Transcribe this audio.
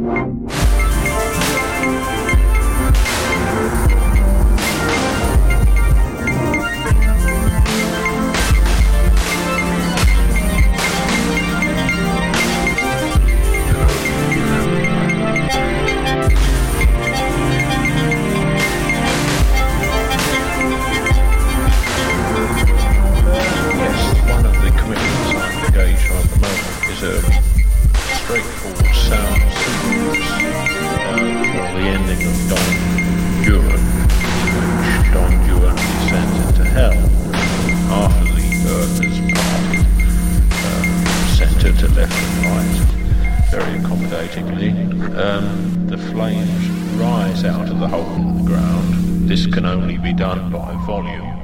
Straightforward sound sequence for the ending of Don Juan, in which Don Juan descends into hell after the earth has parted, centre to left and right, very accommodatingly. The flames rise out of the hole in the ground. This can only be done by volume.